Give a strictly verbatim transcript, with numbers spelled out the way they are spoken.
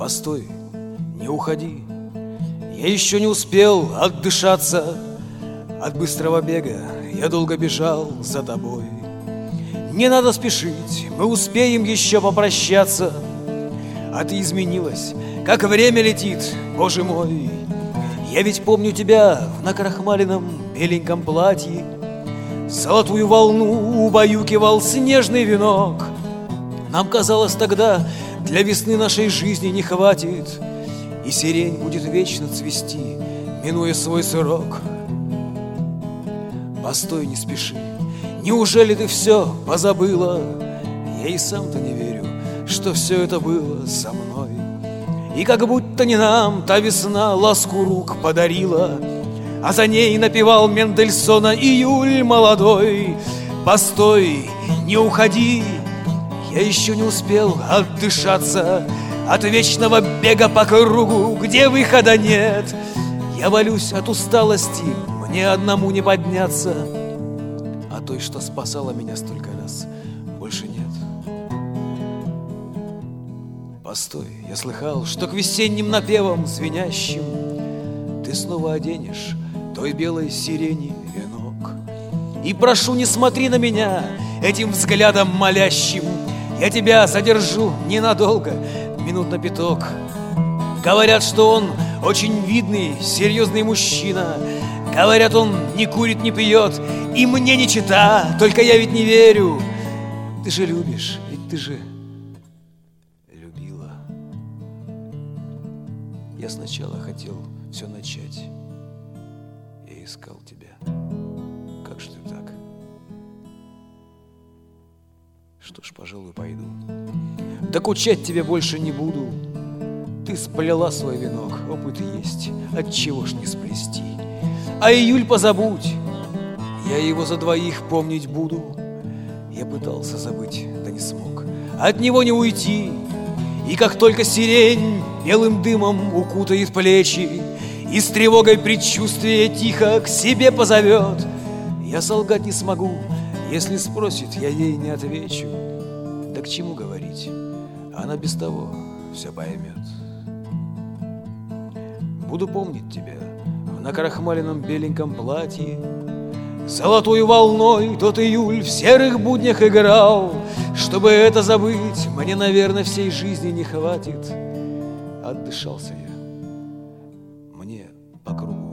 Постой, не уходи, я еще не успел отдышаться. От быстрого бега я долго бежал за тобой. Не надо спешить, мы успеем еще попрощаться. А ты изменилась, как время летит, Боже мой. Я ведь помню тебя в накрахмаленном беленьком платье. Золотую волну убаюкивал снежный венок. Нам казалось тогда, для весны нашей жизни не хватит, и сирень будет вечно цвести, минуя свой срок. Постой, не спеши, неужели ты все позабыла? Я и сам-то не верю, что все это было со мной. И как будто не нам та весна ласку рук подарила, а за ней напевал Мендельсона июль молодой. Постой, не уходи, я еще не успел отдышаться от вечного бега по кругу, где выхода нет. Я валюсь от усталости, мне одному не подняться, а той, что спасала меня столько раз, больше нет. Постой, я слыхал, что к весенним напевам звенящим ты снова оденешь той белой сирени венок. И прошу, не смотри на меня этим взглядом молящим, я тебя задержу ненадолго, минут на пяток. Говорят, что он очень видный, серьезный мужчина. Говорят, он не курит, не пьет, и мне не чета. Только я ведь не верю. Ты же любишь, ведь ты же любила. Я сначала хотел все начать. Я искал тебя. Как же ты так? Что ж, пожалуй, пойду. Докучать тебе больше не буду. Ты сплела свой венок, опыт есть, отчего ж не сплести. А июль позабудь, я его за двоих помнить буду. Я пытался забыть, да не смог от него не уйти. И как только сирень белым дымом укутает плечи и с тревогой предчувствие тихо к себе позовет, я солгать не смогу. Если спросит, я ей не отвечу. Да к чему говорить, она без того все поймет. Буду помнить тебя в накрахмаленном беленьком платье. Золотую волной тот июль в серых буднях играл. Чтобы это забыть, мне, наверное, всей жизни не хватит. Отдышался я, мне по кругу